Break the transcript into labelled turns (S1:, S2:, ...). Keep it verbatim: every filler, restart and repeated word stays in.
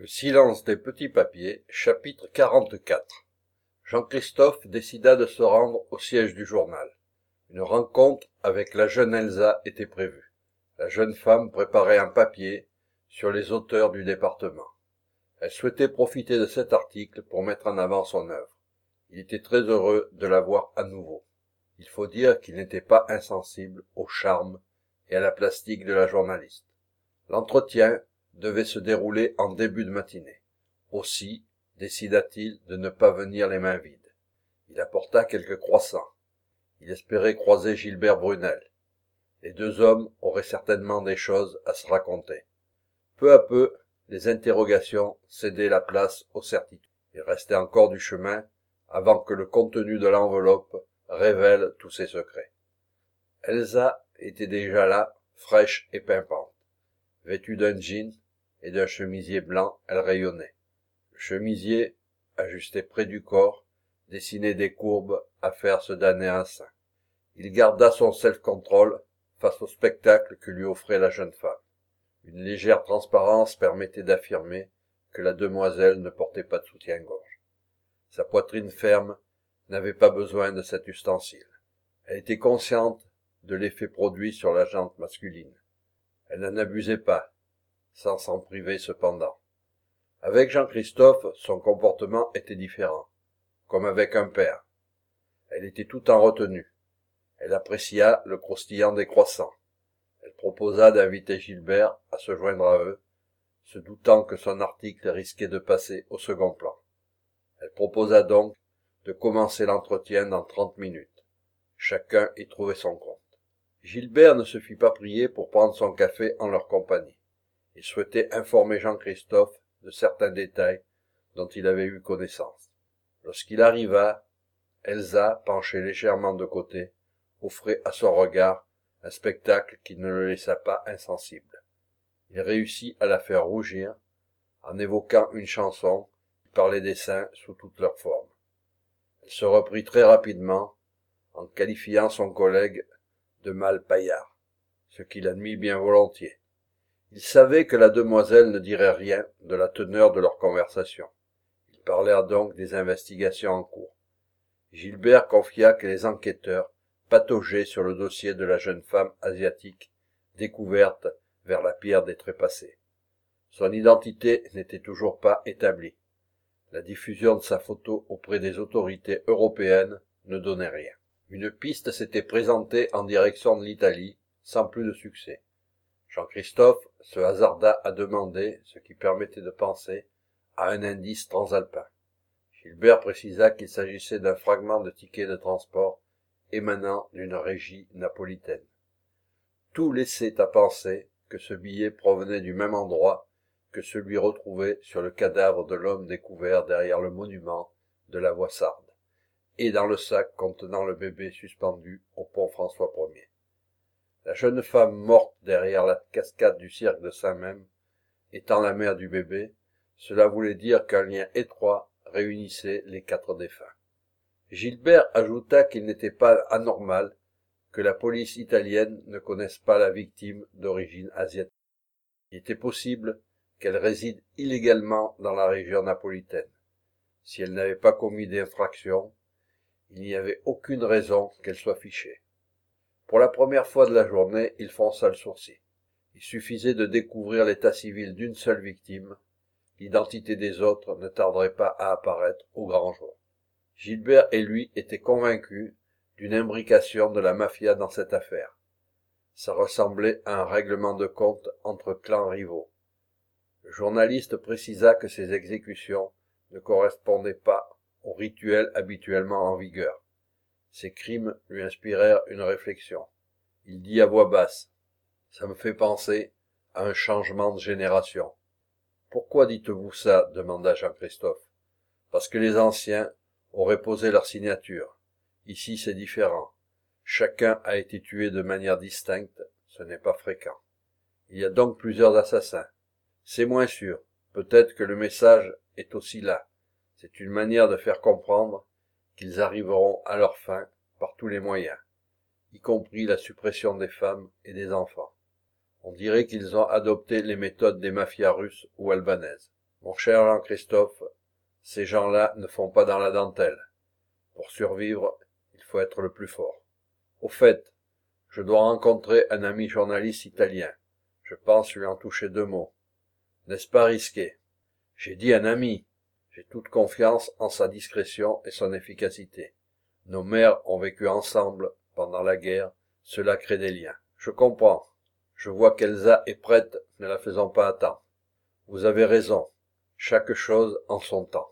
S1: Le silence des petits papiers, chapitre quarante-quatre. Jean-Christophe décida de se rendre au siège du journal. Une rencontre avec la jeune Elsa était prévue. La jeune femme préparait un papier sur les auteurs du département. Elle souhaitait profiter de cet article pour mettre en avant son œuvre. Il était très heureux de la voir à nouveau. Il faut dire qu'il n'était pas insensible au charme et à la plastique de la journaliste. L'entretien devait se dérouler en début de matinée. Aussi décida-t-il de ne pas venir les mains vides. Il apporta quelques croissants. Il espérait croiser Gilbert Brunel. Les deux hommes auraient certainement des choses à se raconter. Peu à peu, les interrogations cédaient la place aux certitudes. Il restait encore du chemin avant que le contenu de l'enveloppe révèle tous ses secrets. Elsa était déjà là, fraîche et pimpante. Vêtue d'un jean et d'un chemisier blanc, elle rayonnait. Le chemisier, ajusté près du corps, dessinait des courbes à faire se damner un sein. Il garda son self-control face au spectacle que lui offrait la jeune femme. Une légère transparence permettait d'affirmer que la demoiselle ne portait pas de soutien-gorge. Sa poitrine ferme n'avait pas besoin de cet ustensile. Elle était consciente de l'effet produit sur la jante masculine. Elle n'en abusait pas, sans s'en priver cependant. Avec Jean-Christophe, son comportement était différent, comme avec un père. Elle était tout en retenue. Elle apprécia le croustillant des croissants. Elle proposa d'inviter Gilbert à se joindre à eux, se doutant que son article risquait de passer au second plan. Elle proposa donc de commencer l'entretien dans trente minutes. Chacun y trouvait son compte. Gilbert ne se fit pas prier pour prendre son café en leur compagnie. Il souhaitait informer Jean-Christophe de certains détails dont il avait eu connaissance. Lorsqu'il arriva, Elsa, penchée légèrement de côté, offrait à son regard un spectacle qui ne le laissa pas insensible. Il réussit à la faire rougir en évoquant une chanson qui parlait des seins sous toutes leurs formes. Elle se reprit très rapidement en qualifiant son collègue de mâle paillard, ce qu'il admit bien volontiers. Il savait que la demoiselle ne dirait rien de la teneur de leur conversation. Ils parlèrent donc des investigations en cours. Gilbert confia que les enquêteurs pataugeaient sur le dossier de la jeune femme asiatique découverte vers la pierre des Trépassés. Son identité n'était toujours pas établie. La diffusion de sa photo auprès des autorités européennes ne donnait rien. Une piste s'était présentée en direction de l'Italie, sans plus de succès. Jean-Christophe se hasarda à demander, ce qui permettait de penser, à un indice transalpin. Gilbert précisa qu'il s'agissait d'un fragment de ticket de transport émanant d'une régie napolitaine. Tout laissait à penser que ce billet provenait du même endroit que celui retrouvé sur le cadavre de l'homme découvert derrière le monument de la voie Sarde, et dans le sac contenant le bébé suspendu au pont François Ier. La jeune femme morte derrière la cascade du cirque de Saint-Même étant la mère du bébé, cela voulait dire qu'un lien étroit réunissait les quatre défunts. Gilbert ajouta qu'il n'était pas anormal que la police italienne ne connaisse pas la victime d'origine asiatique. Il était possible qu'elle réside illégalement dans la région napolitaine. Si elle n'avait pas commis d'infraction, il n'y avait aucune raison qu'elle soit fichée. Pour la première fois de la journée, il fronça le sourcil. Il suffisait de découvrir l'état civil d'une seule victime. L'identité des autres ne tarderait pas à apparaître au grand jour. Gilbert et lui étaient convaincus d'une imbrication de la mafia dans cette affaire. Ça ressemblait à un règlement de compte entre clans rivaux. Le journaliste précisa que ces exécutions ne correspondaient pas aux rituels habituellement en vigueur. Ces crimes lui inspirèrent une réflexion. Il dit à voix basse : « Ça me fait penser à un changement de génération. »« Pourquoi dites-vous ça ?» demanda Jean-Christophe. « Parce que les anciens auraient posé leur signature. Ici, c'est différent. Chacun a été tué de manière distincte, ce n'est pas fréquent. Il y a donc plusieurs assassins. C'est moins sûr. Peut-être que le message est aussi là. C'est une manière de faire comprendre qu'ils arriveront à leur fin par tous les moyens, y compris la suppression des femmes et des enfants. On dirait qu'ils ont adopté les méthodes des mafias russes ou albanaises. Mon cher Jean-Christophe, ces gens-là ne font pas dans la dentelle. Pour survivre, il faut être le plus fort. Au fait, je dois rencontrer un ami journaliste italien. Je pense lui en toucher deux mots. N'est-ce pas risqué? J'ai dit un ami. J'ai toute confiance en sa discrétion et son efficacité. Nos mères ont vécu ensemble pendant la guerre, cela crée des liens. Je comprends. Je vois qu'Elsa est prête, ne la faisons pas attendre. Vous avez raison. Chaque chose en son temps.